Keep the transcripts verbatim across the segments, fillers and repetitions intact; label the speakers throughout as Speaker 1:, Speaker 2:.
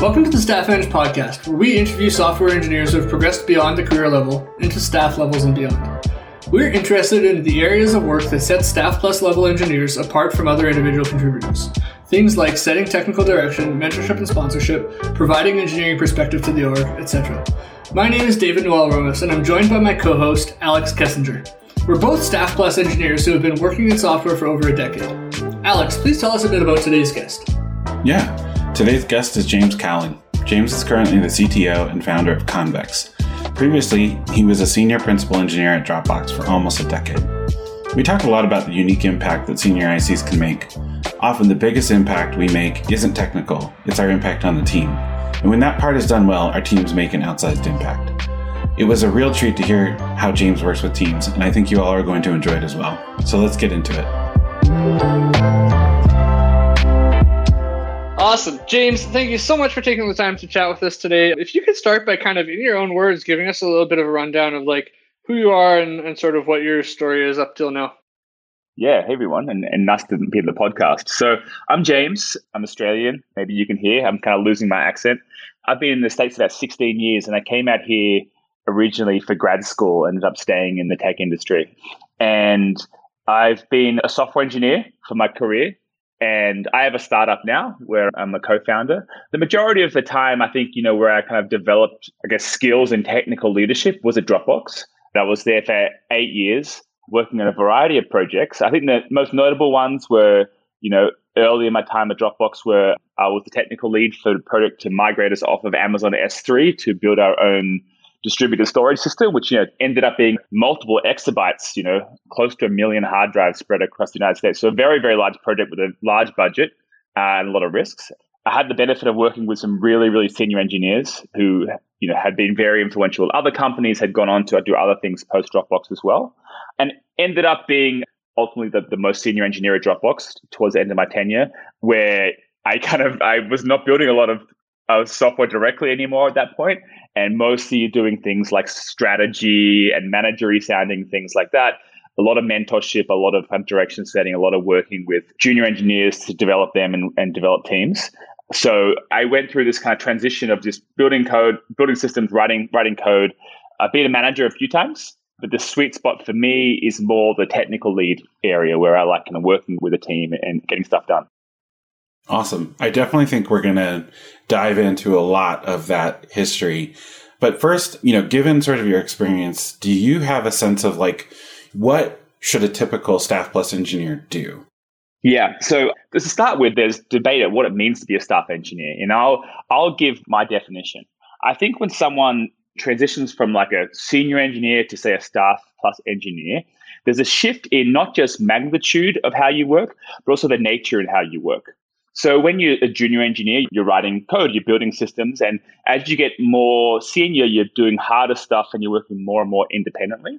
Speaker 1: Welcome to the Staff Eng podcast, where we interview software engineers who have progressed beyond the career level into staff levels and beyond. We're interested in the areas of work that set staff plus level engineers apart from other individual contributors. Things like setting technical direction, mentorship and sponsorship, providing engineering perspective to the org, et cetera. My name is David Noel Romas, and I'm joined by my co-host, Alex Kessinger. We're both staff plus engineers who have been working in software for over a decade. Alex, please tell us a bit about today's guest.
Speaker 2: Yeah, today's guest is James Cowling. James is currently the C T O and founder of Convex. Previously, he was a senior principal engineer at Dropbox for almost a decade. We talk a lot about the unique impact that senior I Cs can make. Often the biggest impact we make isn't technical, it's our impact on the team. And when that part is done well, our teams make an outsized impact. It was a real treat to hear how James works with teams, and I think you all are going to enjoy it as well. So let's get into it.
Speaker 1: Awesome. James, thank you so much for taking the time to chat with us today. If you could start by kind of, in your own words, giving us a little bit of a rundown of like who you are and, and sort of what your story is up till now.
Speaker 3: Yeah, hey everyone, and, and nice to be on the podcast. So I'm James, I'm Australian. Maybe you can hear, I'm kind of losing my accent. I've been in the States about sixteen years, and I came out here originally for grad school, ended up staying in the tech industry. And I've been a software engineer for my career. And I have a startup now where I'm a co-founder. The majority of the time, I think, you know, where I kind of developed, I guess, skills and technical leadership was at Dropbox. I was there for eight years working on a variety of projects. I think the most notable ones were, you know, early in my time at Dropbox where I was the technical lead for the project to migrate us off of Amazon S three to build our own distributed storage system, which, you know, ended up being multiple exabytes, you know, close to a million hard drives spread across the United States. So a very, very large project with a large budget uh, and a lot of risks. I had the benefit of working with some really, really senior engineers who, you know, had been very influential. Other companies had gone on to do other things post Dropbox as well, and ended up being ultimately the, the most senior engineer at Dropbox towards the end of my tenure, where I kind of, I was not building a lot of uh, software directly anymore at that point, and mostly doing things like strategy and managery sounding things like that. A lot of mentorship, a lot of um, direction setting, a lot of working with junior engineers to develop them and, and develop teams. So I went through this kind of transition of just building code, building systems, writing writing code. I've been a manager a few times, but the sweet spot for me is more the technical lead area where I like kind of working with a team and getting stuff done.
Speaker 2: Awesome. I definitely think we're going to dive into a lot of that history. But first, you know, given sort of your experience, do you have a sense of like, what should a typical Staff Plus engineer do?
Speaker 3: Yeah. So to start with, there's debate of what it means to be a staff engineer. And I'll, I'll give my definition. I think when someone transitions from like a senior engineer to say a staff plus engineer, there's a shift in not just magnitude of how you work, but also the nature and how you work. So when you're a junior engineer, you're writing code, you're building systems. And as you get more senior, you're doing harder stuff and you're working more and more independently.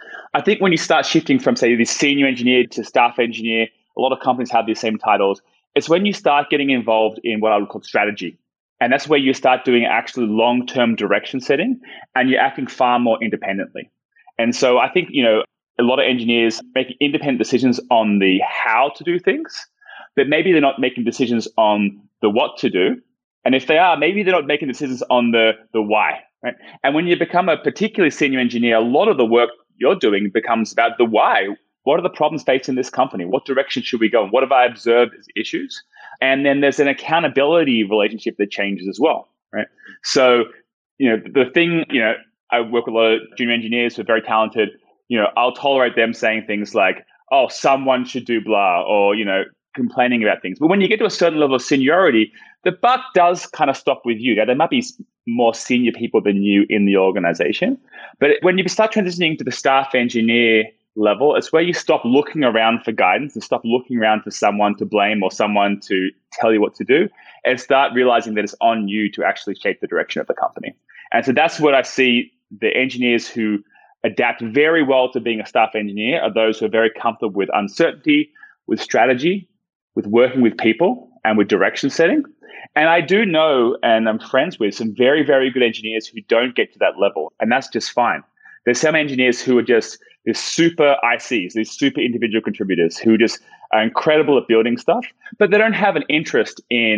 Speaker 3: I think when you start shifting from, say, this senior engineer to staff engineer, a lot of companies have these same titles. It's when you start getting involved in what I would call strategy. And that's where you start doing actually long-term direction setting and you're acting far more independently. And so I think, you know, a lot of engineers make independent decisions on the how to do things, but maybe they're not making decisions on the what to do. And if they are, maybe they're not making decisions on the, the why. Right? And when you become a particularly senior engineer, a lot of the work you're doing becomes about the why. What are the problems facing this company? What direction should we go? And what have I observed as issues? And then there's an accountability relationship that changes as well. Right? So, you know, the thing, you know, I work with a lot of junior engineers who are very talented. You know, I'll tolerate them saying things like, oh, someone should do blah, or, you know, complaining about things. But when you get to a certain level of seniority, the buck does kind of stop with you. Now, there might be more senior people than you in the organization. But when you start transitioning to the staff engineer level, it's where you stop looking around for guidance and stop looking around for someone to blame or someone to tell you what to do, and start realizing that it's on you to actually shape the direction of the company. And so that's what I see the engineers who adapt very well to being a staff engineer are those who are very comfortable with uncertainty, with strategy, with working with people, and with direction setting. And I do know, and I'm friends with some very, very good engineers who don't get to that level, and that's just fine. There's some engineers who are just these super I Cs, these super individual contributors who just are incredible at building stuff, but they don't have an interest in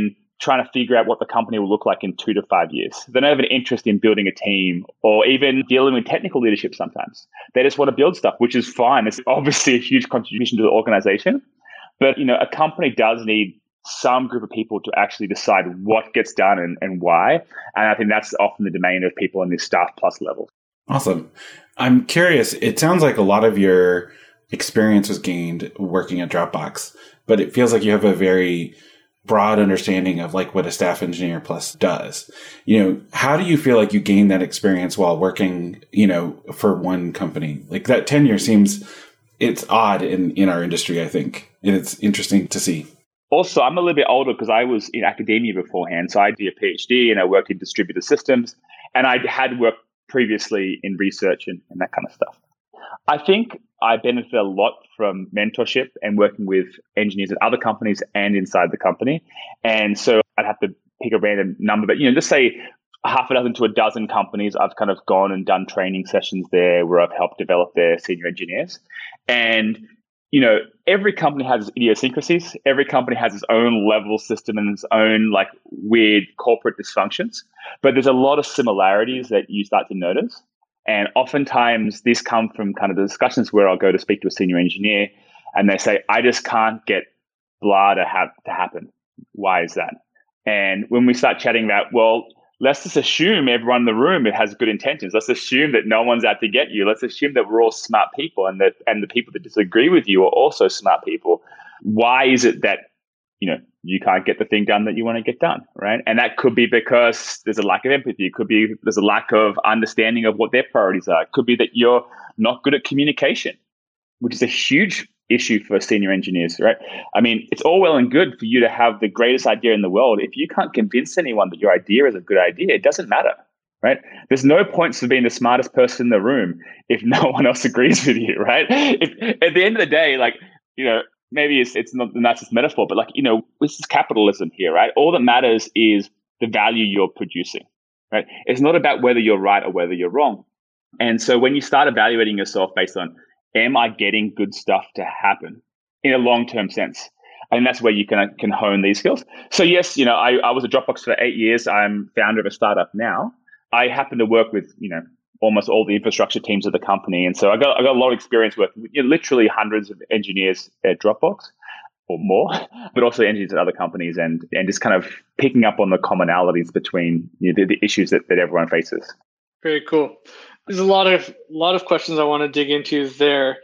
Speaker 3: trying to figure out what the company will look like in two to five years. They don't have an interest in building a team or even dealing with technical leadership sometimes. They just want to build stuff, which is fine. It's obviously a huge contribution to the organization. But, you know, a company does need some group of people to actually decide what gets done and, and why. And I think that's often the domain of people in this staff plus level.
Speaker 2: Awesome. I'm curious. It sounds like a lot of your experience was gained working at Dropbox, but it feels like you have a very broad understanding of like what a staff engineer plus does. You know, how do you feel like you gained that experience while working, you know, for one company? Like that tenure seems, it's odd in, in our industry, I think. And it's interesting to see.
Speaker 3: Also, I'm a little bit older because I was in academia beforehand. So I did a PhD and I worked in distributed systems, and I had worked previously in research and, and that kind of stuff. I think I benefit a lot from mentorship and working with engineers at other companies and inside the company. And so I'd have to pick a random number, but, you know, just say half a dozen to a dozen companies, I've kind of gone and done training sessions there where I've helped develop their senior engineers. And, you know, every company has its idiosyncrasies. Every company has its own level system and its own like weird corporate dysfunctions. But there's a lot of similarities that you start to notice. And oftentimes these come from kind of the discussions where I'll go to speak to a senior engineer and they say, I just can't get blah to have to happen. Why is that? And when we start chatting about, well, let's just assume everyone in the room has good intentions. Let's assume that no one's out to get you. Let's assume that we're all smart people and that and the people that disagree with you are also smart people. Why is it that, you know, you can't get the thing done that you want to get done, right? And that could be because there's a lack of empathy. It could be there's a lack of understanding of what their priorities are. It could be that you're not good at communication, which is a huge issue for senior engineers, right? I mean, it's all well and good for you to have the greatest idea in the world. If you can't convince anyone that your idea is a good idea, it doesn't matter, right? There's no points for being the smartest person in the room if no one else agrees with you, right? If, at the end of the day, like, you know, maybe it's it's not the nicest metaphor, but like, you know, this is capitalism here, right? All that matters is the value you're producing, right? It's not about whether you're right or whether you're wrong. And so when you start evaluating yourself based on, am I getting good stuff to happen in a long-term sense? And that's where you can can hone these skills. So yes, you know, I, I was at Dropbox for eight years. I'm founder of a startup now. I happen to work with, you know, almost all the infrastructure teams of the company. And so I got I got a lot of experience working with, you know, literally hundreds of engineers at Dropbox or more, but also engineers at other companies and and just kind of picking up on the commonalities between, you know, the, the issues that, that everyone faces.
Speaker 1: Very cool. There's a lot of lot of questions I want to dig into there.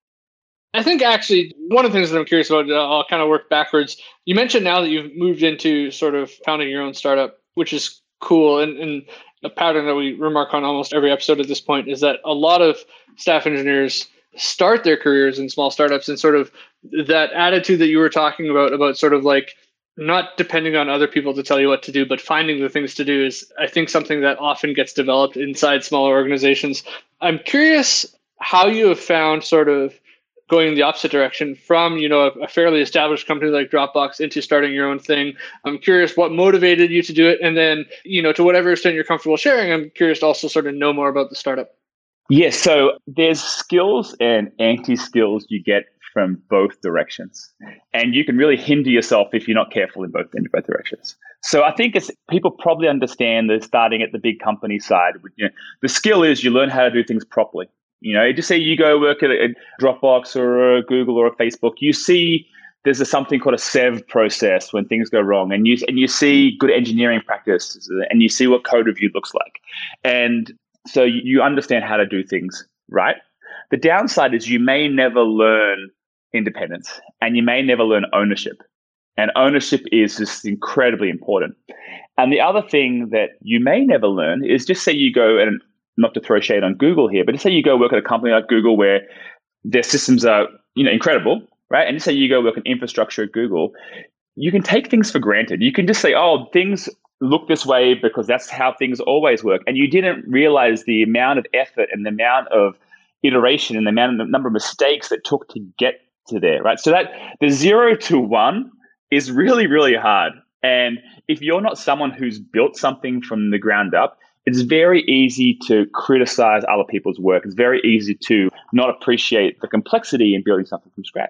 Speaker 1: I think actually one of the things that I'm curious about, I'll kind of work backwards. You mentioned now that you've moved into sort of founding your own startup, which is cool. And, and a pattern that we remark on almost every episode at this point is that a lot of staff engineers start their careers in small startups, and sort of that attitude that you were talking about, about sort of like not depending on other people to tell you what to do, but finding the things to do is, I think, something that often gets developed inside smaller organizations. I'm curious how you have found sort of going in the opposite direction from, you know, a, a fairly established company like Dropbox into starting your own thing. I'm curious what motivated you to do it. And then, you know, to whatever extent you're comfortable sharing, I'm curious to also sort of know more about the startup.
Speaker 3: Yes. So there's skills and anti-skills you get from both directions. And you can really hinder yourself if you're not careful in both, in both directions. So I think it's, people probably understand that starting at the big company side, you know, the skill is you learn how to do things properly. You know, just say you go work at a Dropbox or a Google or a Facebook, you see there's a, something called a S E V process when things go wrong, and you and you see good engineering practices, and you see what code review looks like, and so you, you understand how to do things right. The downside is you may never learn independence, and you may never learn ownership, and ownership is just incredibly important. And the other thing that you may never learn is, just say you go and, not to throw shade on Google here, but just say you go work at a company like Google where their systems are, you know, incredible, right? And just say you go work in infrastructure at Google, you can take things for granted. You can just say, oh, things look this way because that's how things always work. And you didn't realize the amount of effort and the amount of iteration and the amount of the number of mistakes that took to get to there, right? So that the zero to one is really, really hard. And if you're not someone who's built something from the ground up, it's very easy to criticize other people's work. It's very easy to not appreciate the complexity in building something from scratch.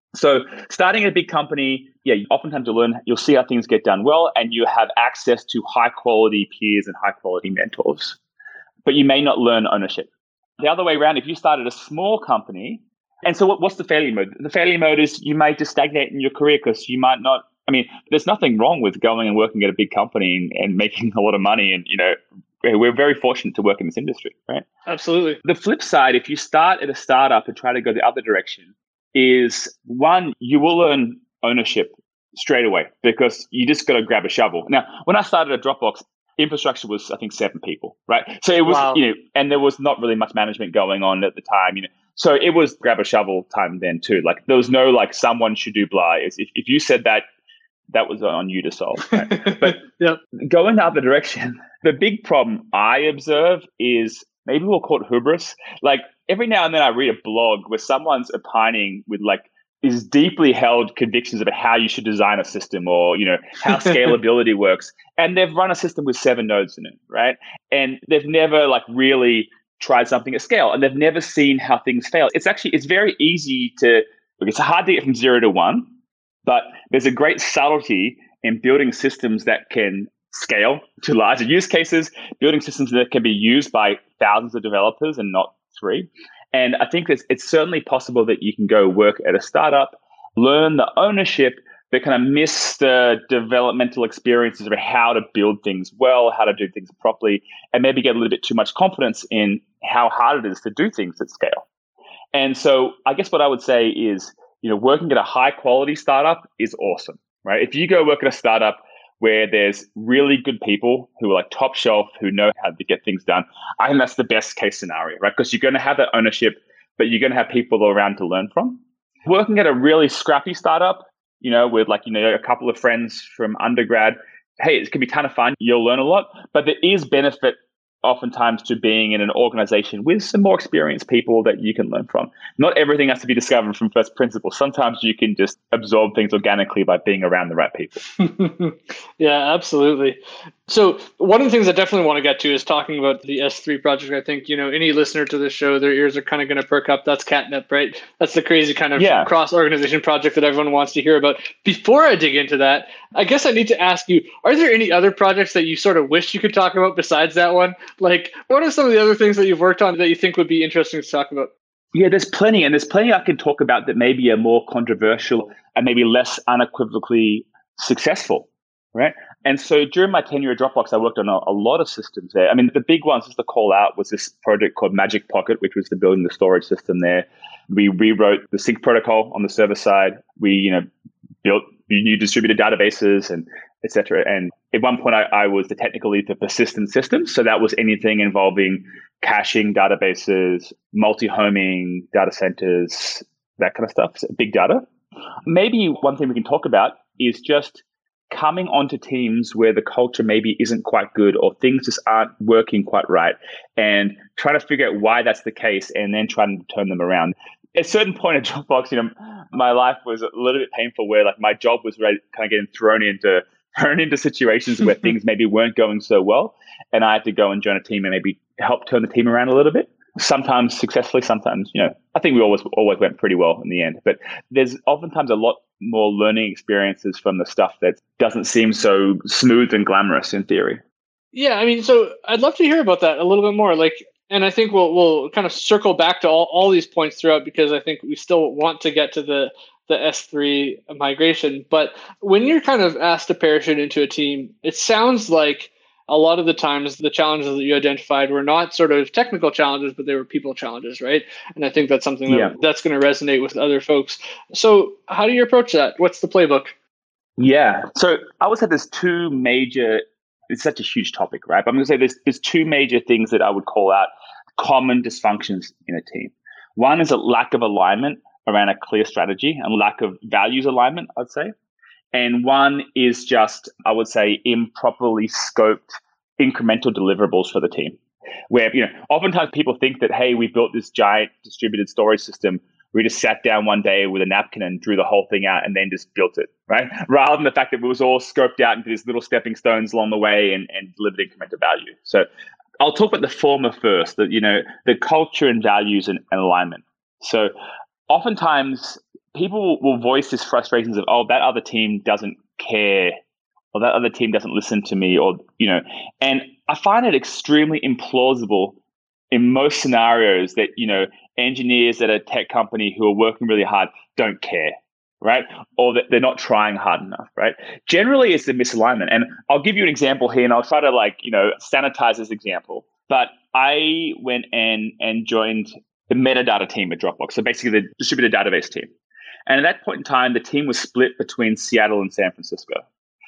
Speaker 3: So starting a big company, yeah, oftentimes you'll learn, you'll see how things get done well, and you have access to high quality peers and high quality mentors, but you may not learn ownership. The other way around, if you started a small company, and so what, what's the failure mode? The failure mode is you may just stagnate in your career because you might not, I mean, there's nothing wrong with going and working at a big company and, and making a lot of money. And, you know, we're very fortunate to work in this industry, right?
Speaker 1: Absolutely.
Speaker 3: The flip side, if you start at a startup and try to go the other direction, is one, you will learn ownership straight away because you just got to grab a shovel. Now, when I started at Dropbox, infrastructure was, I think, seven people, right? So it was, wow. you know, and there was not really much management going on at the time, you know. So it was grab a shovel time then too. Like there was no like someone should do blah. If, if you said that, that was on you to solve. Right? But
Speaker 1: yep.
Speaker 3: Going the other direction, the big problem I observe is maybe we'll call it hubris. Like every now and then I read a blog where someone's opining with like these deeply held convictions about how you should design a system or, you know, how scalability works. And they've run a system with seven nodes in it, right? And they've never like really tried something at scale and they've never seen how things fail. It's actually, it's very easy to, it's hard to get from zero to one, but there's a great subtlety in building systems that can scale to larger use cases, building systems that can be used by thousands of developers and not three. And I think it's, it's certainly possible that you can go work at a startup, learn the ownership, but kind of miss the developmental experiences of how to build things well, how to do things properly, and maybe get a little bit too much confidence in how hard it is to do things at scale. And so I guess what I would say is, you know, working at a high quality startup is awesome, right? If you go work at a startup where there's really good people who are like top shelf, who know how to get things done, I think that's the best case scenario, right? Because you're going to have that ownership, but you're going to have people around to learn from. Working at a really scrappy startup, you know, with like, you know, a couple of friends from undergrad, hey, it can be a ton of fun. You'll learn a lot, but there is benefit oftentimes to being in an organization with some more experienced people that you can learn from. Not everything has to be discovered from first principles. Sometimes you can just absorb things organically by being around the right people.
Speaker 1: Yeah, absolutely. So one of the things I definitely want to get to is talking about the S three project. I think, you know, any listener to this show, their ears are kind of going to perk up. That's catnip, right? That's the crazy kind of yeah. cross-organization project that everyone wants to hear about. Before I dig into that, I guess I need to ask you, are there any other projects that you sort of wish you could talk about besides that one? Like, what are some of the other things that you've worked on that you think would be interesting to talk about?
Speaker 3: Yeah, there's plenty. And there's plenty I can talk about that maybe are more controversial and maybe less unequivocally successful, right? And so during my tenure at Dropbox, I worked on a, a lot of systems there. I mean, the big ones, just to call out, was this project called Magic Pocket, which was the building the storage system there. We rewrote the sync protocol on the server side. We, you know, built new distributed databases and et cetera. And at one point, I, I was the technical lead for persistent systems. So that was anything involving caching databases, multi-homing data centers, that kind of stuff, so big data. Maybe one thing we can talk about is just coming onto teams where the culture maybe isn't quite good or things just aren't working quite right and try to figure out why that's the case and then try to turn them around. At a certain point at Dropbox, you know, my life was a little bit painful where like my job was really kind of getting thrown into thrown into situations where things maybe weren't going so well. And I had to go and join a team and maybe help turn the team around a little bit. Sometimes successfully, sometimes, you know, I think we always always went pretty well in the end. But there's oftentimes a lot more learning experiences from the stuff that doesn't seem so smooth and glamorous in theory.
Speaker 1: Yeah, I mean, so I'd love to hear about that a little bit more. Like, and I think we'll we'll kind of circle back to all, all these points throughout because I think we still want to get to the the S three migration. But when you're kind of asked to parachute into a team, it sounds like a lot of the times the challenges that you identified were not sort of technical challenges, but they were people challenges, right? And I think that's something that, yeah. that's going to resonate with other folks. So how do you approach that? What's the playbook?
Speaker 3: Yeah. So I would say there's two major, it's such a huge topic, right? But I'm going to say there's, there's two major things that I would call out common dysfunctions in a team. One is a lack of alignment around a clear strategy and lack of values alignment, I'd say. And one is just, I would say, improperly scoped incremental deliverables for the team. Where, you know, oftentimes people think that, hey, we built this giant distributed storage system. We just sat down one day with a napkin and drew the whole thing out and then just built it, right? Rather than the fact that it was all scoped out into these little stepping stones along the way and, and delivered incremental value. So I'll talk about the former first, that, you know, the culture and values and, and alignment. So oftentimes people will voice these frustrations of, oh, that other team doesn't care, or that other team doesn't listen to me, or, you know, and I find it extremely implausible in most scenarios that, you know, engineers at a tech company who are working really hard don't care, right? Or that they're not trying hard enough, right? Generally, it's a misalignment. And I'll give you an example here, and I'll try to like, you know, sanitize this example. But I went and, and joined the metadata team at Dropbox. So basically the distributed database team. And at that point in time, the team was split between Seattle and San Francisco.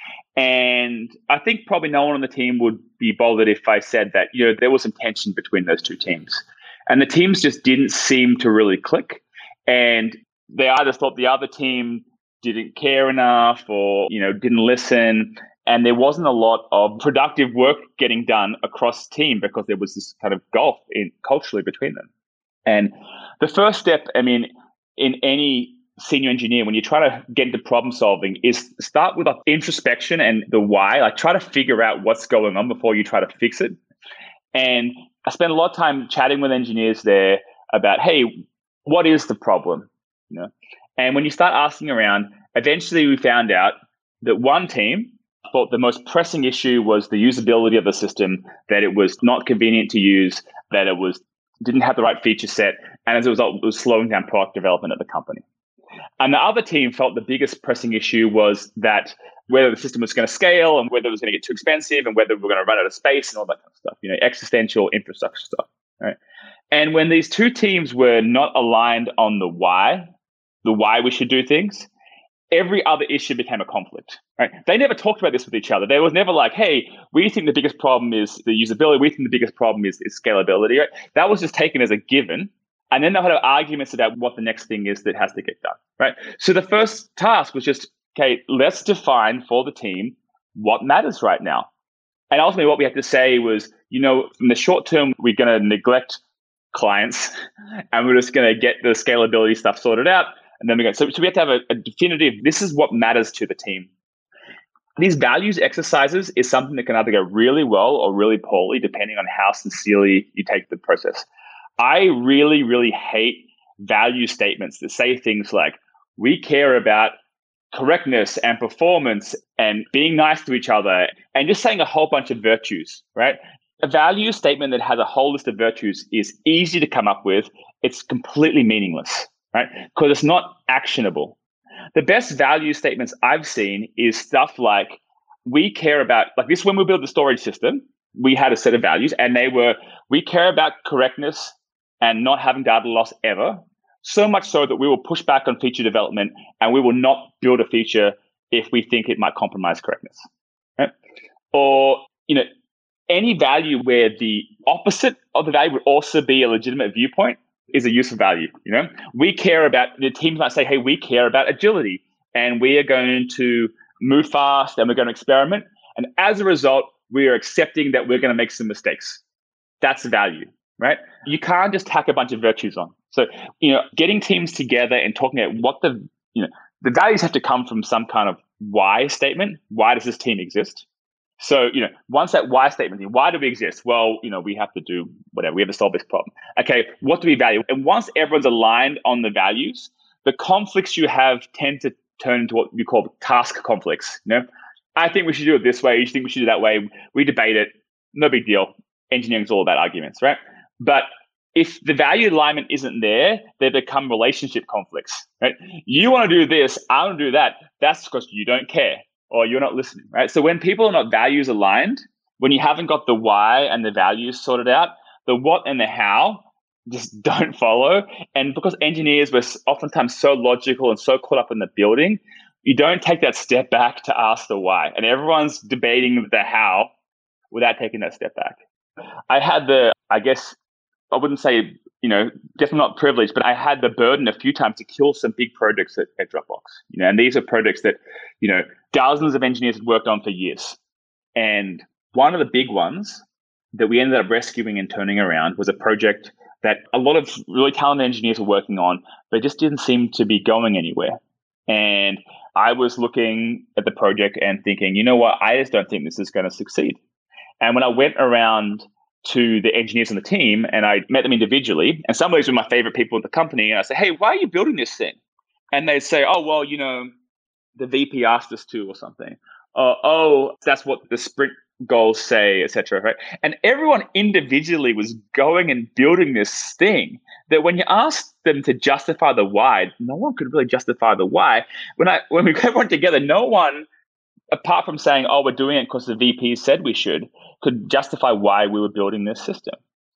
Speaker 3: And I think probably no one on the team would be bothered if I said that, you know, there was some tension between those two teams. And the teams just didn't seem to really click. And they either thought the other team didn't care enough or, you know, didn't listen. And there wasn't a lot of productive work getting done across the team because there was this kind of gulf in culturally between them. And the first step, I mean, in any senior engineer, when you try to get into problem solving, is start with introspection and the why. Like try to figure out what's going on before you try to fix it. And I spent a lot of time chatting with engineers there about, hey, what is the problem? You know, and when you start asking around, eventually we found out that one team thought the most pressing issue was the usability of the system, that it was not convenient to use, that it was didn't have the right feature set, and as a result, it was slowing down product development at the company. And the other team felt the biggest pressing issue was that whether the system was going to scale and whether it was going to get too expensive and whether we were going to run out of space and all that kind of stuff, you know, existential infrastructure stuff. Right? And when these two teams were not aligned on the why, the why we should do things, every other issue became a conflict. Right? They never talked about this with each other. There was never like, hey, we think the biggest problem is the usability. We think the biggest problem is, is scalability. Right? That was just taken as a given. And then they'll have arguments about what the next thing is that has to get done, right? So the first task was just, okay, let's define for the team what matters right now. And ultimately what we had to say was, you know, in the short term, we're going to neglect clients and we're just going to get the scalability stuff sorted out. And then we're going to, so, so we have to have a, a definitive, this is what matters to the team. These values exercises is something that can either go really well or really poorly, depending on how sincerely you take the process. I really, really hate value statements that say things like, we care about correctness and performance and being nice to each other and just saying a whole bunch of virtues, right? A value statement that has a whole list of virtues is easy to come up with. It's completely meaningless, right? Because it's not actionable. The best value statements I've seen is stuff like, we care about, like this, when we built the storage system, we had a set of values and they were, we care about correctness and not having data loss ever, so much so that we will push back on feature development and we will not build a feature if we think it might compromise correctness. Right? Or, you know, any value where the opposite of the value would also be a legitimate viewpoint is a useful value. You know, we care about, the teams might say, hey, we care about agility and we are going to move fast and we're going to experiment. And as a result, we are accepting that we're going to make some mistakes. That's the value. Right? You can't just tack a bunch of virtues on. So, you know, getting teams together and talking about what the, you know, the values have to come from some kind of why statement. Why does this team exist? So, you know, once that why statement, why do we exist? Well, you know, we have to do whatever. We have to solve this problem. Okay, what do we value? And once everyone's aligned on the values, the conflicts you have tend to turn into what we call task conflicts. You know, I think we should do it this way. You think we should do it that way. We debate it. No big deal. Engineering is all about arguments, right? But if the value alignment isn't there, they become relationship conflicts, right? You want to do this, I want to do that. That's because you don't care or you're not listening, right? So when people are not values aligned, when you haven't got the why and the values sorted out, the what and the how just don't follow. And because engineers were oftentimes so logical and so caught up in the building, you don't take that step back to ask the why. And everyone's debating the how without taking that step back. I had the, I guess, I wouldn't say, you know, definitely not privileged, but I had the burden a few times to kill some big projects at, at Dropbox. You know, and these are projects that, you know, dozens of engineers had worked on for years. And one of the big ones that we ended up rescuing and turning around was a project that a lot of really talented engineers were working on, but just didn't seem to be going anywhere. And I was looking at the project and thinking, you know what, I just don't think this is going to succeed. And when I went around to the engineers on the team and I met them individually, and some of these were my favorite people in the company, and I said, hey, why are you building this thing? And they'd say, oh, well, you know, the V P asked us to or something. Uh, oh, that's what the sprint goals say, et cetera. Right? And everyone individually was going and building this thing that when you asked them to justify the why, no one could really justify the why. When I when we got everyone together, no one, apart from saying, oh, we're doing it because the V P said we should, could justify why we were building this system.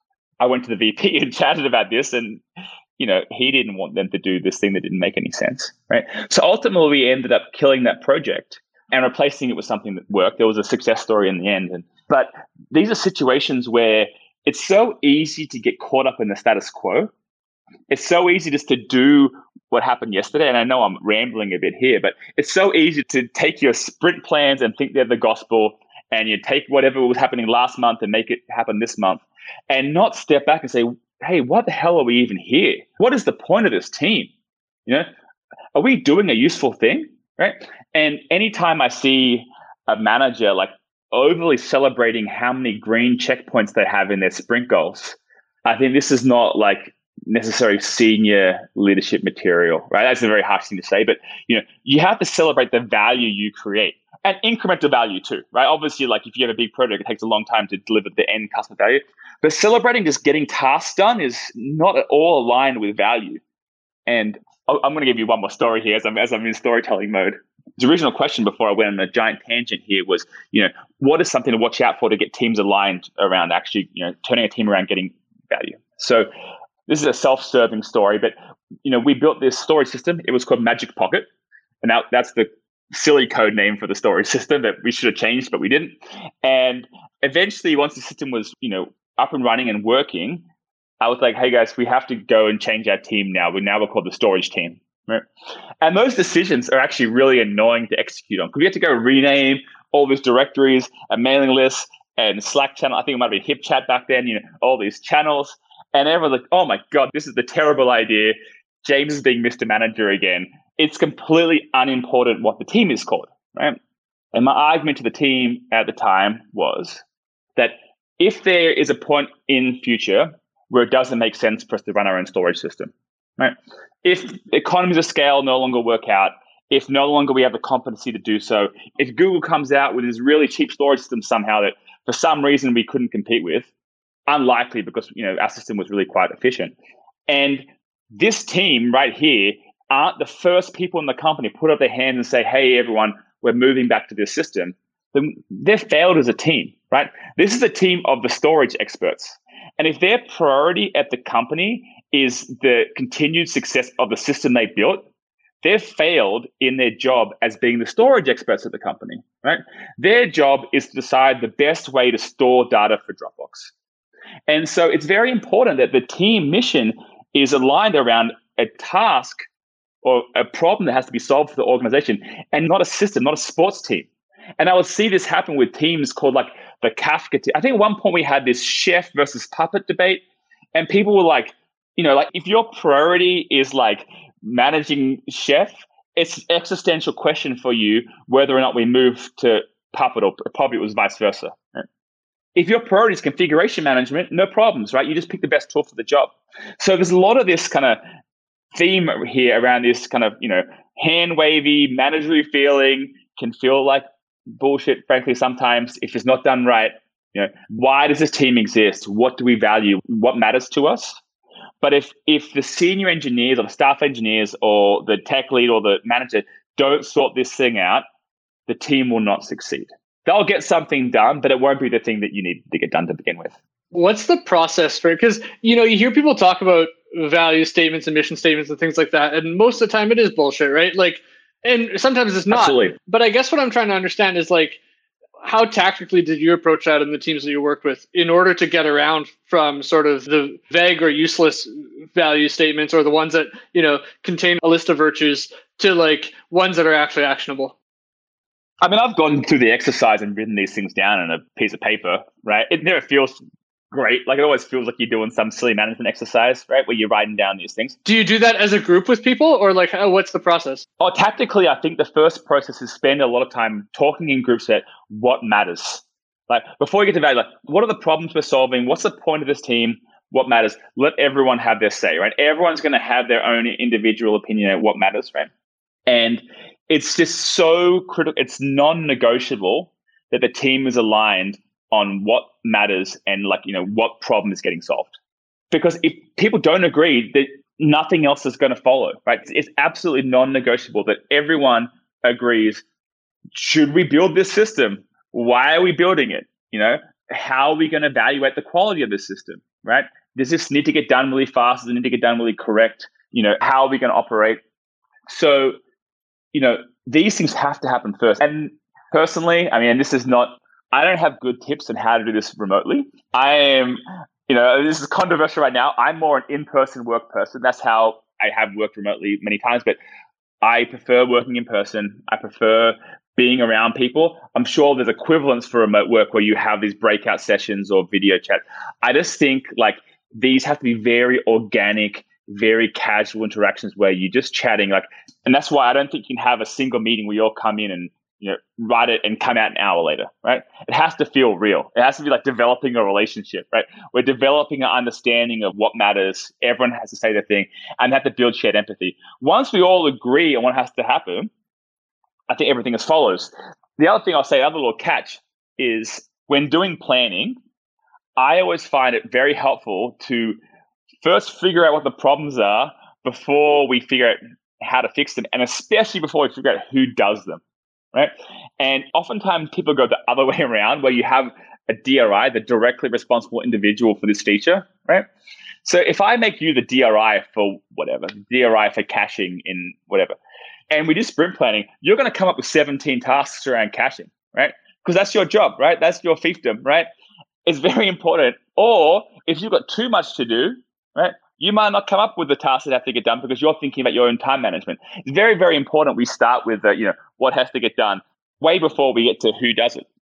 Speaker 3: I went to the V P and chatted about this, and you know, he didn't want them to do this thing that didn't make any sense, right? So ultimately, we ended up killing that project and replacing it with something that worked. There was a success story in the end. And, but these are situations where it's so easy to get caught up in the status quo. It's so easy just to do what happened yesterday. And I know I'm rambling a bit here, but it's so easy to take your sprint plans and think they're the gospel, and you take whatever was happening last month and make it happen this month, and not step back and say, hey, what the hell are we even here? What is the point of this team? You know, are we doing a useful thing? Right? And anytime I see a manager like overly celebrating how many green checkpoints they have in their sprint goals, I think this is not like necessary senior leadership material, right? That's a very harsh thing to say, but you know, you have to celebrate the value you create and incremental value too, right? Obviously, like if you have a big project, it takes a long time to deliver the end customer value, but celebrating just getting tasks done is not at all aligned with value. And I'm going to give you one more story here as I'm, as I'm in storytelling mode. The original question before I went on a giant tangent here was, you know, what is something to watch out for to get teams aligned around actually, you know, turning a team around getting value? So this is a self-serving story, but, you know, we built this storage system. It was called Magic Pocket. And now that's the silly code name for the storage system that we should have changed, but we didn't. And eventually, once the system was, you know, up and running and working, I was like, hey guys, we have to go and change our team now. We now we're called the storage team. Right? And those decisions are actually really annoying to execute on because we have to go rename all these directories and mailing lists and Slack channel. I think it might have been HipChat back then, you know, all these channels. And everyone's like, oh my God, this is the terrible idea. James is being Mister Manager again. It's completely unimportant what the team is called, right? And my argument to the team at the time was that if there is a point in future where it doesn't make sense for us to run our own storage system, right? If economies of scale no longer work out, if no longer we have the competency to do so, if Google comes out with this really cheap storage system somehow that for some reason we couldn't compete with, unlikely because, you know, our system was really quite efficient. And this team right here aren't the first people in the company put up their hands and say, hey, everyone, we're moving back to this system. Then they've failed as a team, right? This is a team of the storage experts. And if their priority at the company is the continued success of the system they built, they've failed in their job as being the storage experts at the company, right? Their job is to decide the best way to store data for Dropbox. And so it's very important that the team mission is aligned around a task or a problem that has to be solved for the organization and not a system, not a sports team. And I would see this happen with teams called like the Kafka team. I think at one point we had this chef versus puppet debate, and people were like, you know, like if your priority is like managing chef, it's an existential question for you whether or not we move to puppet, or probably it was vice versa. Right? If your priority is configuration management, no problems, right? You just pick the best tool for the job. So there's a lot of this kind of theme here around this kind of, you know, hand wavy, managerial feeling, can feel like bullshit, frankly, sometimes if it's not done right. You know, why does this team exist? What do we value? What matters to us? But if if the senior engineers or the staff engineers or the tech lead or the manager don't sort this thing out, the team will not succeed. They'll get something done, but it won't be the thing that you need to get done to begin with.
Speaker 1: What's the process for it? Because, you know, you hear people talk about value statements and mission statements and things like that, and most of the time it is bullshit, right? Like, and sometimes it's not.
Speaker 3: Absolutely.
Speaker 1: But I guess what I'm trying to understand is like, how tactically did you approach that in the teams that you worked with in order to get around from sort of the vague or useless value statements or the ones that, you know, contain a list of virtues to like ones that are actually actionable?
Speaker 3: I mean, I've gone through the exercise and written these things down on a piece of paper, right? It never feels great. Like it always feels like you're doing some silly management exercise, right? Where you're writing down these things.
Speaker 1: Do you do that as a group with people or like, how, what's the process?
Speaker 3: Oh, tactically, I think the first process is spend a lot of time talking in groups about what matters. Like before you get to value, like what are the problems we're solving? What's the point of this team? what matters. Let everyone have their say, right? Everyone's going to have their own individual opinion at what matters, right? And it's just so critical. It's non-negotiable that the team is aligned on what matters and like, you know, what problem is getting solved. Because if people don't agree, that nothing else is going to follow, right? It's absolutely non-negotiable that everyone agrees. Should we build this system? Why are we building it? You know, how are we going to evaluate the quality of the system, right? Does this need to get done really fast? Does it need to get done really correct? You know, how are we going to operate? So, you know, these things have to happen first. And personally, I mean, this is not, I don't have good tips on how to do this remotely. I am, you know, this is controversial right now. I'm more an in-person work person. That's how I have worked remotely many times, but I prefer working in person. I prefer being around people. I'm sure there's equivalents for remote work where you have these breakout sessions or video chat. I just think like these have to be very organic, very casual interactions where you're just chatting. Like, and that's why I don't think you can have a single meeting where you all come in and, you know, write it and come out an hour later, right? It has to feel real. It has to be like developing a relationship, right? We're developing an understanding of what matters. Everyone has to say their thing and have to build shared empathy. Once we all agree on what has to happen, I think everything is follows. The other thing I'll say, the other little catch is when doing planning, I always find it very helpful to first figure out what the problems are before we figure out how to fix them, and especially before we figure out who does them, right? And oftentimes people go the other way around where you have a D R I, the directly responsible individual for this feature, right? So if I make you the D R I for whatever, D R I for caching in whatever, and we do sprint planning, you're going to come up with seventeen tasks around caching, right? Because that's your job, right? That's your fiefdom, right? It's very important. Or if you've got too much to do, right, you might not come up with the tasks that have to get done because you're thinking about your own time management. It's very, very important we start with, uh, you know, what has to get done way before we get to who does it.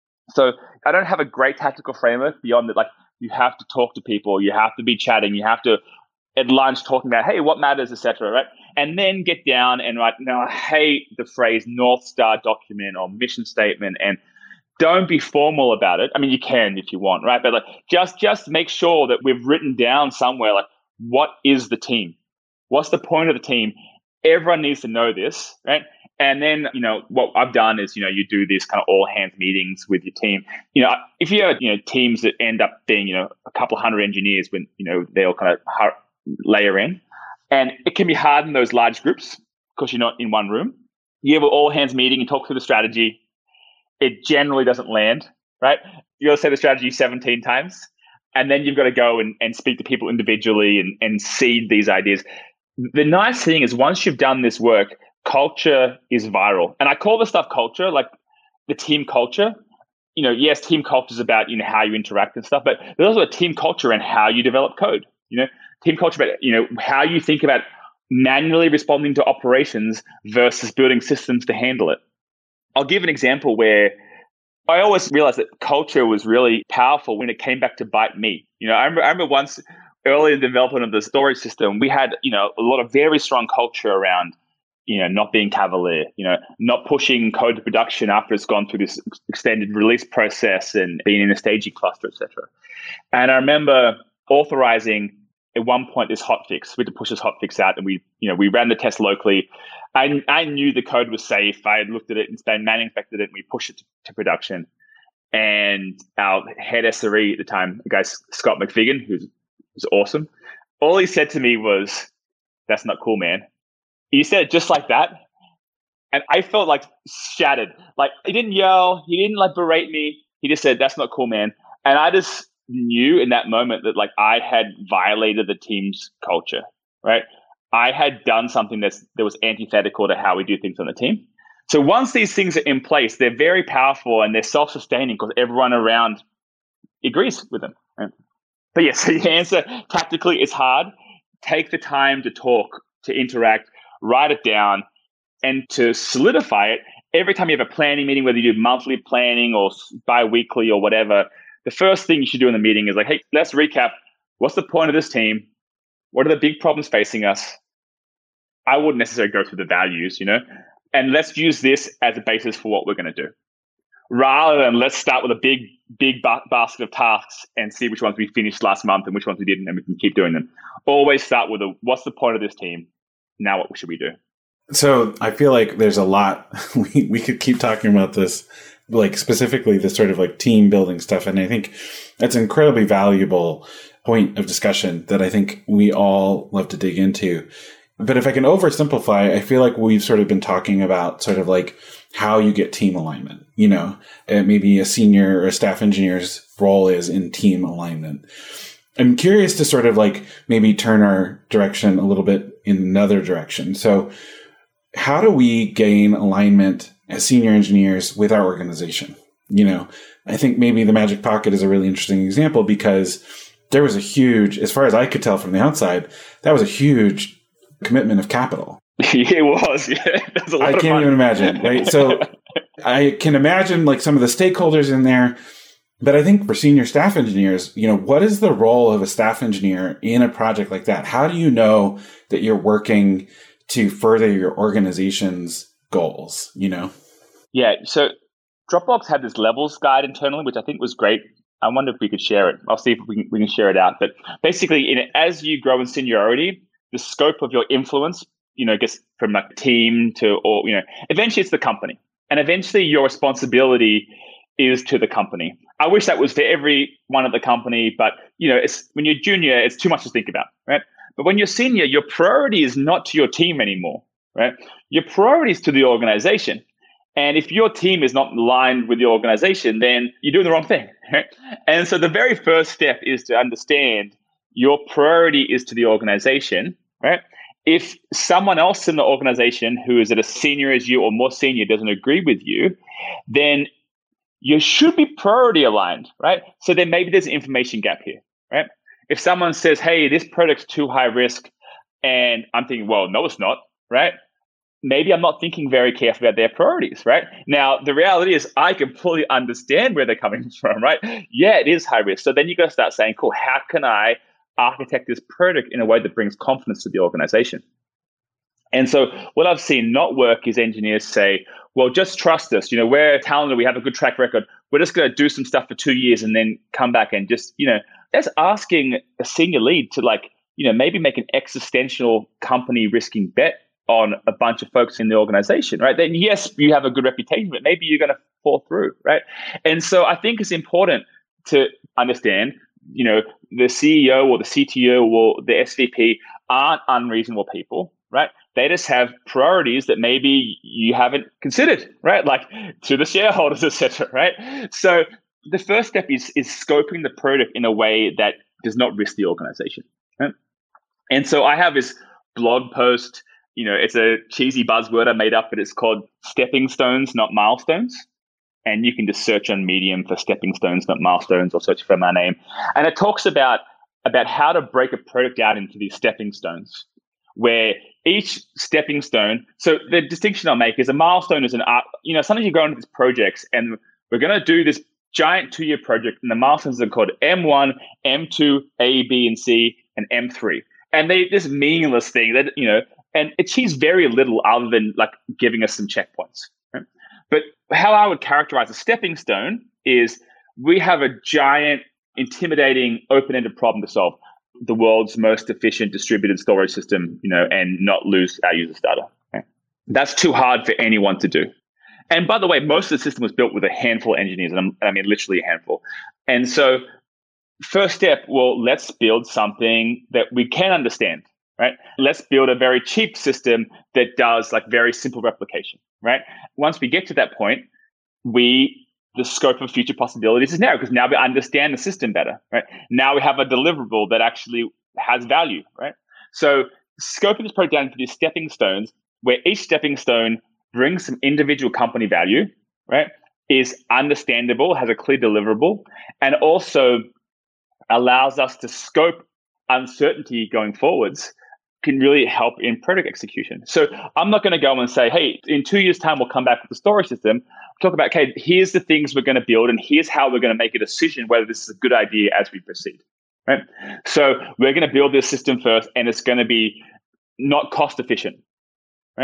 Speaker 3: So I don't have a great tactical framework beyond that. Like, you have to talk to people, you have to be chatting, you have to at lunch talking about, hey, what matters, et cetera, right? And then get down and write, now I hate the phrase North Star document or mission statement, and don't be formal about it. I mean, you can if you want, right? But like, just, just make sure that we've written down somewhere, like, what is the team? What's the point of the team? Everyone needs to know this, right? And then, you know, what I've done is, you know, you do this kind of all hands meetings with your team. You know, if you have, you know, teams that end up being, you know, a couple hundred engineers when, you know, they all kind of layer in, and it can be hard in those large groups because you're not in one room. You have an all hands meeting and talk through the strategy. It generally doesn't land, right? You got to say the strategy seventeen times, and then you've got to go and, and speak to people individually and, and seed these ideas. The nice thing is once you've done this work, culture is viral. And I call this stuff culture, like the team culture. You know, yes, team culture is about, you know, how you interact and stuff, but there's also a team culture and how you develop code. You know, team culture about, you know, how you think about manually responding to operations versus building systems to handle it. I'll give an example where I always realized that culture was really powerful when it came back to bite me. You know, I remember, I remember once early in the development of the storage system, we had, you know, a lot of very strong culture around, you know, not being cavalier, you know, not pushing code to production after it's gone through this extended release process and being in a staging cluster, et cetera. And I remember authorizing at one point this hotfix. We had to push this hotfix out, and we, you know, we ran the test locally. I I knew the code was safe. I had looked at it and been man inspected it, and we pushed it to, to production. And our head S R E at the time, the guy Scott McFiggin, who was awesome, all he said to me was, "That's not cool, man." He said it just like that, and I felt like shattered. Like, he didn't yell, he didn't like berate me. He just said, "That's not cool, man." And I just knew in that moment that like I had violated the team's culture, right? I had done something that's, that was antithetical to how we do things on the team. So once these things are in place, they're very powerful and they're self-sustaining because everyone around agrees with them. Right? But yes, yeah, so the answer tactically is hard. Take the time to talk, to interact, write it down, and to solidify it. Every time you have a planning meeting, whether you do monthly planning or bi-weekly or whatever, the first thing you should do in the meeting is like, hey, let's recap. What's the point of this team? What are the big problems facing us? I wouldn't necessarily go through the values, you know, and let's use this as a basis for what we're going to do. rather than let's start with a big, big ba- basket of tasks and see which ones we finished last month and which ones we didn't, and we can keep doing them. Always start with a, what's the point of this team? Now what should we do?
Speaker 2: So I feel like there's a lot, we, we could keep talking about this, like specifically this sort of like team building stuff. And I think that's an incredibly valuable point of discussion that I think we all love to dig into. But if I can oversimplify, I feel like we've sort of been talking about sort of like how you get team alignment, you know, and maybe a senior or a staff engineer's role is in team alignment. I'm curious to sort of like maybe turn our direction a little bit in another direction. So how do we gain alignment as senior engineers with our organization? You know, I think maybe the Magic Pocket is a really interesting example because there was a huge, as far as I could tell from the outside, that was a huge commitment of capital.
Speaker 3: It was, yeah. There's a lot
Speaker 2: I
Speaker 3: of
Speaker 2: can't
Speaker 3: money.
Speaker 2: even imagine, right? So I can imagine like some of the stakeholders in there, but I think for senior staff engineers, you know, what is the role of a staff engineer in a project like that? How do you know that you're working to further your organization's goals, you know?
Speaker 3: Yeah, so Dropbox had this levels guide internally, which I think was great. I wonder if we could share it. I'll see if we can, we can share it out. But basically, in, as you grow in seniority, the scope of your influence, you know, gets from like team to, or, you know, eventually it's the company. And eventually your responsibility is to the company. I wish that was for everyone at the company, but, you know, it's when you're junior, it's too much to think about, right? But when you're senior, your priority is not to your team anymore, right? Your priority is to the organization. And if your team is not aligned with the organization, then you're doing the wrong thing, right? And so the very first step is to understand your priority is to the organization, right? If someone else in the organization who is at a senior as you or more senior doesn't agree with you, then you should be priority aligned, right? So then maybe there's an information gap here, right? If someone says, hey, this product's too high risk, and I'm thinking, well, no, it's not, right? Maybe I'm not thinking very carefully about their priorities, right? Now, the reality is I completely understand where they're coming from, right? Yeah, it is high risk. So then you got to start saying, cool, how can I architect this product in a way that brings confidence to the organization? And so what I've seen not work is engineers say, well, just trust us. You know, we're talented. We have a good track record. We're just going to do some stuff for two years and then come back and just, you know, that's asking a senior lead to like, you know, maybe make an existential company risking bet on a bunch of folks in the organization, right? Then yes, you have a good reputation, but maybe you're going to fall through, right? And so I think it's important to understand, you know, the C E O or the C T O or the S V P aren't unreasonable people, right? They just have priorities that maybe you haven't considered, right? Like to the shareholders, et cetera, right? So the first step is is scoping the product in a way that does not risk the organization, right? And so I have this blog post, you know, it's a cheesy buzzword I made up, but it's called Stepping Stones, Not Milestones. And you can just search on Medium for Stepping Stones, Not Milestones, or search for my name. And it talks about, about how to break a product out into these stepping stones, where each stepping stone, so the distinction I'll make is a milestone is an art, you know, sometimes you go into these projects and we're going to do this giant two-year project, and the milestones are called M one, M two, A, B, and C, and M three. And they this meaningless thing that, you know, and it achieves very little other than like giving us some checkpoints. Right? But how I would characterize a stepping stone is we have a giant, intimidating, open-ended problem to solve. The world's most efficient distributed storage system, you know, and not lose our user data. Right? That's too hard for anyone to do. And by the way, most of the system was built with a handful of engineers, and I mean literally a handful. And so first step, well, let's build something that we can understand, right? Let's build a very cheap system that does like very simple replication, right? Once we get to that point, we, the scope of future possibilities is narrow because now we understand the system better, right? Now we have a deliverable that actually has value, right? So scoping this product down into these stepping stones, where each stepping stone brings some individual company value, right? Is understandable, has a clear deliverable, and also allows us to scope uncertainty going forwards, can really help in product execution. So I'm not going to go and say, hey, in two years' time, we'll come back with the storage system. Talk about, okay, here's the things we're going to build, and here's how we're going to make a decision whether this is a good idea as we proceed, right? So we're going to build this system first, and it's going to be not cost efficient, right?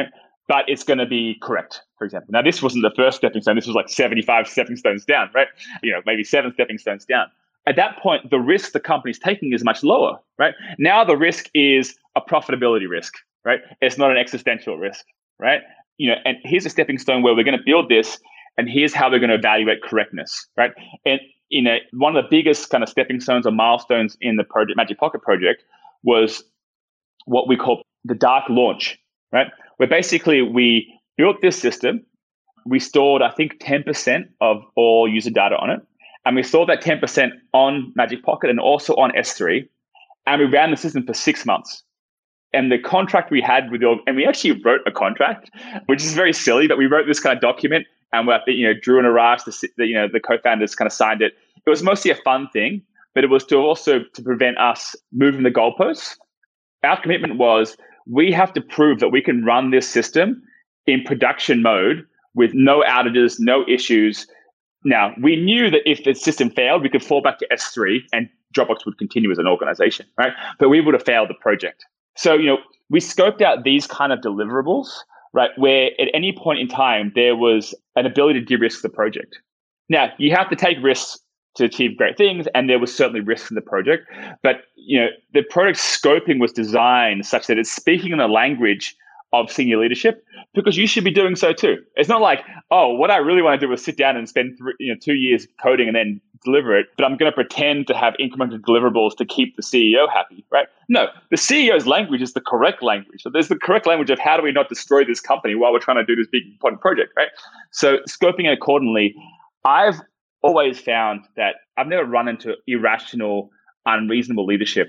Speaker 3: but it's going to be correct, for example. Now, this wasn't the first stepping stone. This was like seventy-five stepping stones down, right? You know, maybe seven stepping stones down. At that point, the risk the company's taking is much lower, right? Now the risk is a profitability risk, right? It's not an existential risk, right? You know, and here's a stepping stone where we're going to build this, and here's how we're going to evaluate correctness, right? And you know, one of the biggest kind of stepping stones or milestones in the project Magic Pocket project was what we call the dark launch, right? Where basically we built this system, we stored, I think, ten percent of all user data on it. And we stored that ten percent on Magic Pocket and also on S three. And we ran the system for six months. And the contract we had with the, and we actually wrote a contract, which is very silly, but we wrote this kind of document, and we, you know, Drew and Arash, the, the, you know, the co-founders kind of signed it. It was mostly a fun thing, but it was to also to prevent us moving the goalposts. Our commitment was we have to prove that we can run this system in production mode with no outages, no issues. Now, we knew that if the system failed, we could fall back to S three and Dropbox would continue as an organization, right? But we would have failed the project. So, you know, we scoped out these kind of deliverables, right, where at any point in time, there was an ability to de-risk the project. Now, you have to take risks to achieve great things, and there was certainly risk in the project. But, you know, the product scoping was designed such that it's speaking in the language of senior leadership, because you should be doing so too. It's not like, oh, what I really want to do is sit down and spend three, you know, two years coding and then deliver it, but I'm going to pretend to have incremental deliverables to keep the C E O happy, right? No, the C E O's language is the correct language. So there's the correct language of how do we not destroy this company while we're trying to do this big important project, right? So scoping it accordingly. I've always found that I've never run into irrational, unreasonable leadership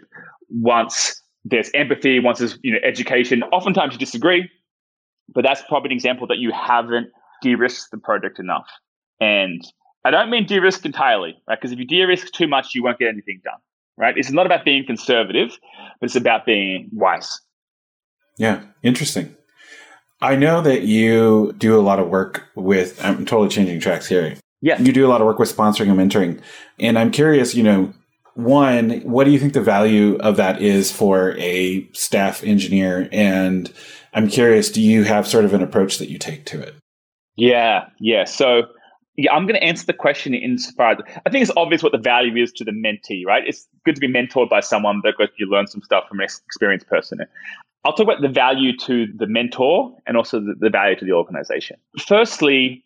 Speaker 3: once there's empathy, once there's, you know, education. Oftentimes you disagree, but that's probably an example that you haven't de-risked the project enough. And I don't mean de-risk entirely, right? Because if you de-risk too much, you won't get anything done, right? It's not about being conservative, but it's about being wise.
Speaker 2: Yeah, interesting. I know that you do a lot of work with, I'm totally changing tracks here.
Speaker 3: Yeah.
Speaker 2: You do a lot of work with sponsoring and mentoring. And I'm curious, you know, one, what do you think the value of that is for a staff engineer? And I'm curious, do you have sort of an approach that you take to it?
Speaker 3: Yeah, yeah. So yeah, I'm going to answer the question insofar as I think it's obvious what the value is to the mentee, right? It's good to be mentored by someone because you learn some stuff from an experienced person. I'll talk about the value to the mentor and also the, the value to the organization. Firstly,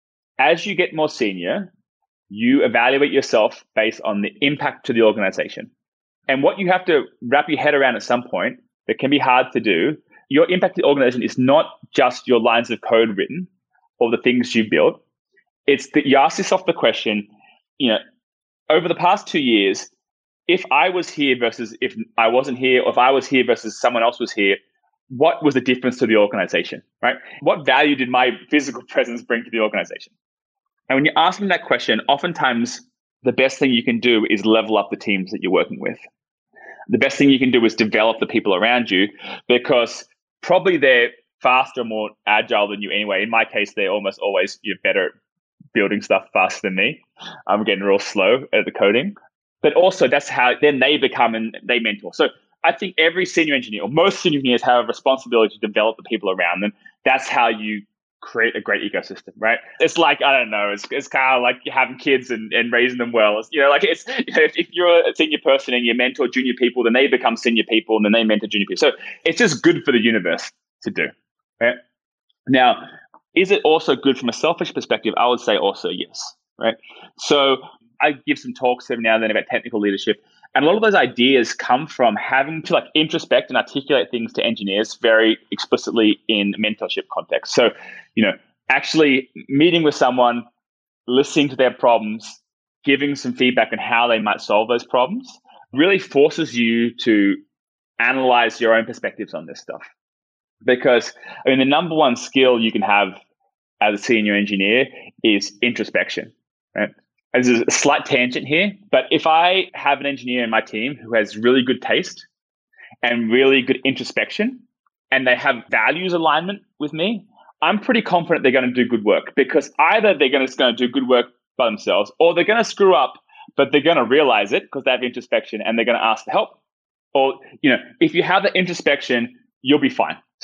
Speaker 3: as you get more senior, you evaluate yourself based on the impact to the organization. And what you have to wrap your head around at some point, that can be hard to do, your impact to the organization is not just your lines of code written or the things you built. It's that you ask yourself the question, you know, over the past two years, if I was here versus if I wasn't here, or if I was here versus someone else was here, what was the difference to the organization, right? What value did my physical presence bring to the organization? And when you ask them that question, oftentimes the best thing you can do is level up the teams that you're working with. The best thing you can do is develop the people around you, because probably they're faster, more agile than you anyway. In my case, they're almost always, you're better at building stuff faster than me. I'm getting real slow at the coding. But also that's how then they become and they mentor. So I think every senior engineer, or most senior engineers, have a responsibility to develop the people around them. That's how you create a great ecosystem, right? It's like, I don't know, it's it's kind of like having kids and, and raising them well. It's, you know, like it's, you know, if, if you're a senior person and you mentor junior people, then they become senior people and then they mentor junior people. So it's just good for the universe to do, right? Now, is it also good from a selfish perspective? I would say also yes, right? So I give some talks every now and then about technical leadership. And a lot of those ideas come from having to like introspect and articulate things to engineers very explicitly in mentorship context. So, you know, actually meeting with someone, listening to their problems, giving some feedback on how they might solve those problems really forces you to analyze your own perspectives on this stuff. Because, I mean, the number one skill you can have as a senior engineer is introspection, right? There's a slight tangent here, but if I have an engineer in my team who has really good taste and really good introspection, and they have values alignment with me, I'm pretty confident they're going to do good work, because either they're going to, going to do good work by themselves, or they're going to screw up, but they're going to realize it because they have introspection and they're going to ask for help. Or, you know, if you have the introspection, you'll be fine. So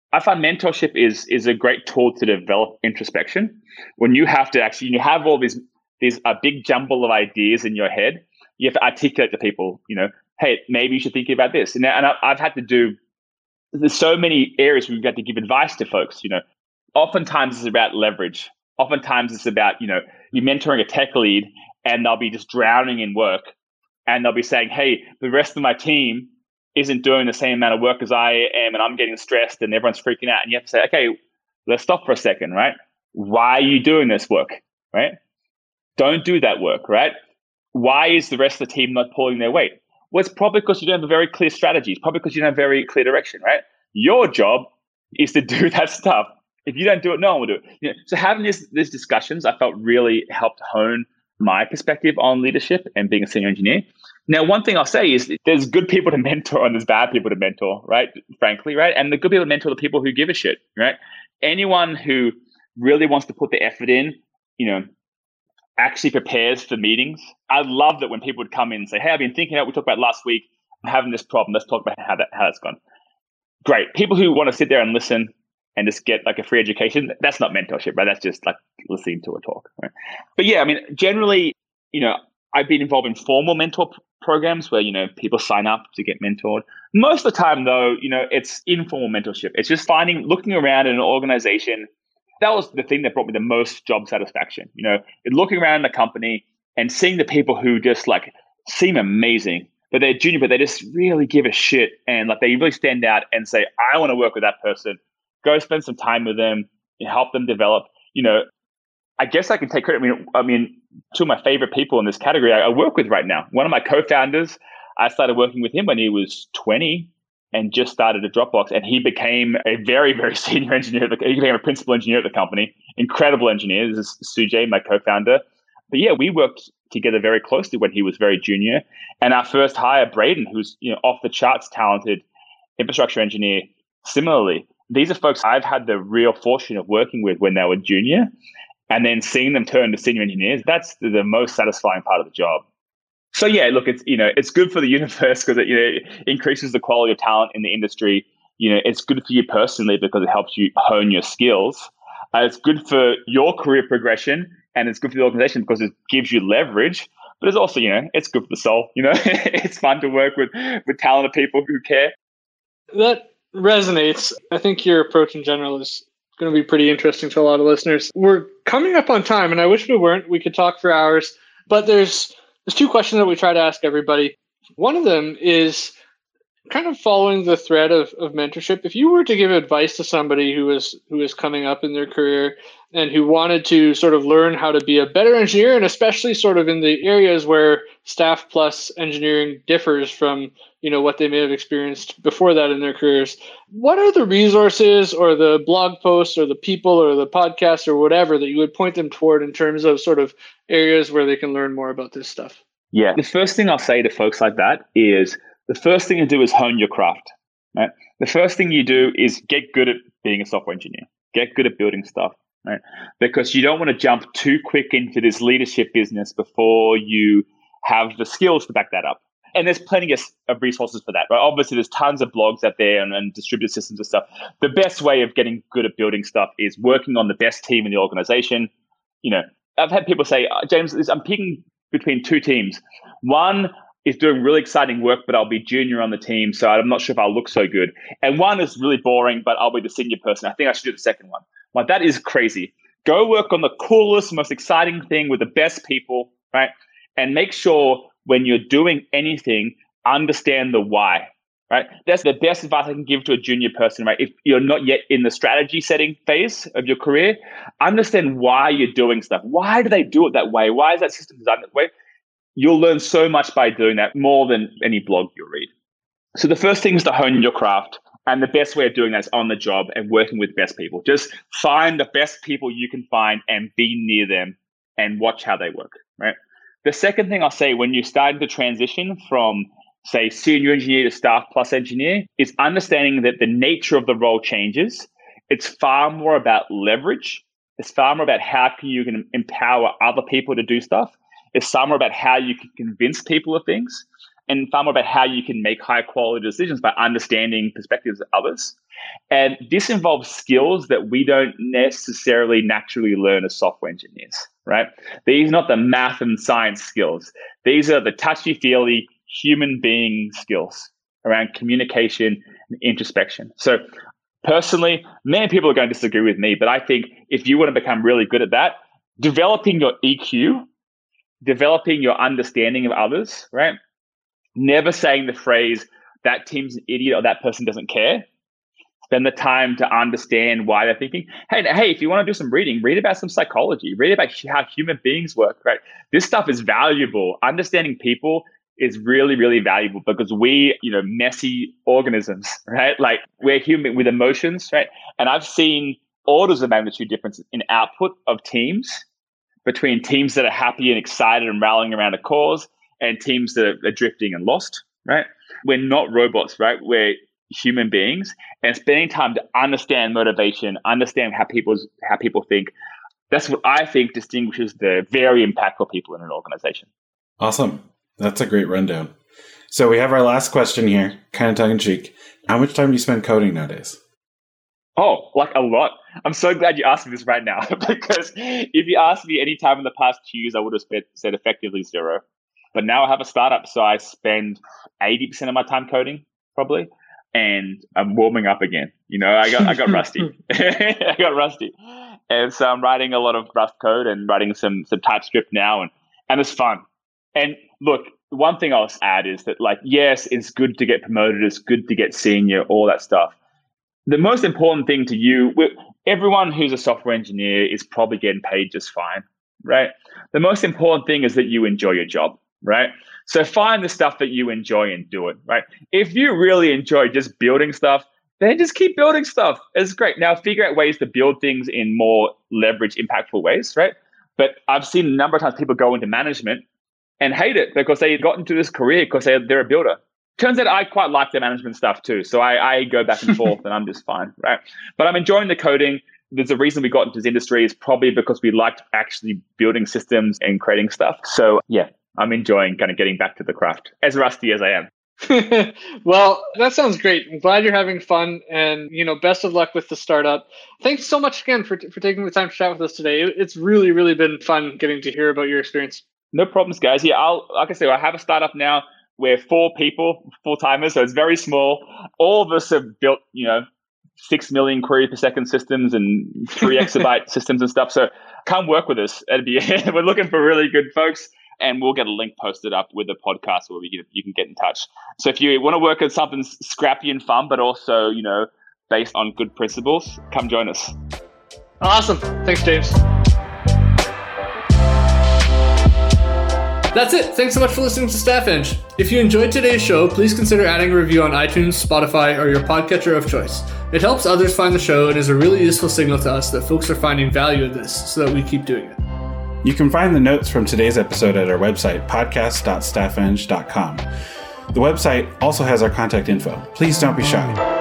Speaker 3: I find mentorship is is a great tool to develop introspection. When you have to actually, you have all these these a big jumble of ideas in your head, you have to articulate to people, you know, hey, maybe you should think about this. And, and I, I've had to do, there's so many areas where we've got to give advice to folks, you know. Oftentimes it's about leverage. Oftentimes it's about, you know, you're mentoring a tech lead and they'll be just drowning in work. And they'll be saying, hey, the rest of my team isn't doing the same amount of work as I am, and I'm getting stressed and everyone's freaking out. And you have to say, okay, let's stop for a second, right? Why are you doing this work, right? Don't do that work, right? Why is the rest of the team not pulling their weight? Well, it's probably because you don't have a very clear strategy. It's probably because you don't have very clear direction, right? Your job is to do that stuff. If you don't do it, no one will do it. You know, so having this, these discussions, I felt really helped hone my perspective on leadership and being a senior engineer. Now, one thing I'll say is there's good people to mentor and there's bad people to mentor, right? Frankly, right? And the good people to mentor are the people who give a shit, right? Anyone who really wants to put the effort in, you know, actually prepares for meetings. I love that when people would come in and say, hey, I've been thinking about what we talked about last week. I'm having this problem. Let's talk about how that how that's gone. Great. People who want to sit there and listen and just get like a free education, that's not mentorship, right? That's just like listening to a talk, right? But yeah, I mean, generally, you know, I've been involved in formal mentor p- programs where, you know, people sign up to get mentored. Most of the time, though, you know, it's informal mentorship. It's just finding, looking around in an organization. That was the thing that brought me the most job satisfaction. You know, looking around the company and seeing the people who just like seem amazing, but they're junior, but they just really give a shit. And like they really stand out and say, I want to work with that person. Go spend some time with them and help them develop. You know, I guess I can take credit. I mean, I mean, two of my favorite people in this category I, I work with right now. One of my co-founders, I started working with him when he was twenty and just started at Dropbox. And he became a very, very senior engineer. He became a principal engineer at the company. Incredible engineer. This is Sujay, my co-founder. But yeah, we worked together very closely when he was very junior. And our first hire, Braden, who's, you know, off the charts talented infrastructure engineer, similarly. These are folks I've had the real fortune of working with when they were junior, and then seeing them turn to senior engineers. That's the, the most satisfying part of the job. So yeah, look, it's, you know, it's good for the universe because it, you know, it increases the quality of talent in the industry. You know, it's good for you personally because it helps you hone your skills. Uh, it's good for your career progression, and it's good for the organization because it gives you leverage. But it's also, you know, it's good for the soul. You know, it's fun to work with with talented people who care.
Speaker 1: That resonates. I think your approach in general is going to be pretty interesting to a lot of listeners. We're coming up on time, and I wish we weren't. We could talk for hours, but there's there's two questions that we try to ask everybody. One of them is kind of following the thread of, of mentorship. If you were to give advice to somebody who is who is coming up in their career and who wanted to sort of learn how to be a better engineer, and especially sort of in the areas where staff plus engineering differs from, you know, what they may have experienced before that in their careers, what are the resources or the blog posts or the people or the podcasts or whatever that you would point them toward in terms of sort of areas where they can learn more about this stuff?
Speaker 3: Yeah, the first thing I'll say to folks like that is the first thing to do is hone your craft, right? The first thing you do is get good at being a software engineer, get good at building stuff, right? Because you don't want to jump too quick into this leadership business before you have the skills to back that up. And there's plenty of, of resources for that, right? Obviously, there's tons of blogs out there and, and distributed systems and stuff. The best way of getting good at building stuff is working on the best team in the organization. You know, I've had people say, oh, James, I'm picking between two teams. One is doing really exciting work, but I'll be junior on the team, so I'm not sure if I'll look so good. And one is really boring, but I'll be the senior person. I think I should do the second one. Like, that is crazy. Go work on the coolest, most exciting thing with the best people, right? And make sure when you're doing anything, understand the why, right? That's the best advice I can give to a junior person, right? If you're not yet in the strategy setting phase of your career, understand why you're doing stuff. Why do they do it that way? Why is that system designed that way? You'll learn so much by doing that, more than any blog you'll read. So the first thing is to hone your craft. And the best way of doing that is on the job and working with best people. Just find the best people you can find and be near them and watch how they work, right? The second thing I'll say when you're starting to transition from, say, senior engineer to staff plus engineer is understanding that the nature of the role changes. It's far more about leverage. It's far more about how can you can empower other people to do stuff. It's far more about how you can convince people of things. and far more about how you can make high quality decisions by understanding perspectives of others. And this involves skills that we don't necessarily naturally learn as software engineers, right? These are not the math and science skills. These are the touchy-feely human being skills around communication and introspection. So personally, many people are going to disagree with me, but I think if you want to become really good at that, developing your E Q, developing your understanding of others, right? Never saying the phrase, that team's an idiot or that person doesn't care. Spend the time to understand why they're thinking. Hey, hey, if you want to do some reading, read about some psychology, read about how human beings work, right? This stuff is valuable. Understanding people is really, really valuable because we, you know, messy organisms, right? Like we're human with emotions, right? And I've seen orders of magnitude difference in output of teams between teams that are happy and excited and rallying around a cause and teams that are drifting and lost, right? We're not robots, right? We're human beings, and spending time to understand motivation, understand how people's how people think. That's what I think distinguishes the very impactful people in an organization.
Speaker 2: Awesome. That's a great rundown. So we have our last question here, kind of tongue in cheek. How much time do you spend coding nowadays?
Speaker 3: Oh, like a lot. I'm so glad you asked me this right now because if you asked me any time in the past two years, I would have spent, said effectively zero. But now I have a startup, so I spend eighty percent of my time coding, probably. And I'm warming up again. You know, I got I got rusty. I got rusty. And so I'm writing a lot of Rust code and writing some some TypeScript now, and, and it's fun. And look, one thing I'll add is that, like, yes, it's good to get promoted, it's good to get senior, all that stuff. The most important thing to you, everyone who's a software engineer is probably getting paid just fine, right? The most important thing is that you enjoy your job, right? So find the stuff that you enjoy and do it, right? If you really enjoy just building stuff, then just keep building stuff. It's great. Now figure out ways to build things in more leverage, impactful ways, right? But I've seen a number of times people go into management and hate it because they got into this career because they, they're a builder. Turns out I quite like the management stuff too. So I, I go back and forth and I'm just fine, right? But I'm enjoying the coding. There's a reason we got into this industry is probably because we liked actually building systems and creating stuff. So yeah. I'm enjoying kind of getting back to the craft, as rusty as I am.
Speaker 1: Well, that sounds great. I'm glad you're having fun, and you know, best of luck with the startup. Thanks so much again for for taking the time to chat with us today. It's really, really been fun getting to hear about your experience.
Speaker 3: No problems, guys. Yeah, I'll like I say, I have a startup now. We're four people, full timers, so it's very small. All of us have built, you know, six million query per second systems and three exabyte systems and stuff. So come work with us. It'd be we're looking for really good folks. And we'll get a link posted up with the podcast where we can, you can get in touch. So if you want to work on something scrappy and fun, but also, you know, based on good principles, come join us.
Speaker 1: Awesome. Thanks, James. That's it. Thanks so much for listening to StaffEng. If you enjoyed today's show, please consider adding a review on iTunes, Spotify, or your podcatcher of choice. It helps others find the show and is a really useful signal to us that folks are finding value in this so that we keep doing it.
Speaker 2: You can find the notes from today's episode at our website, podcast dot staffeng dot com. The website also has our contact info. Please don't be shy.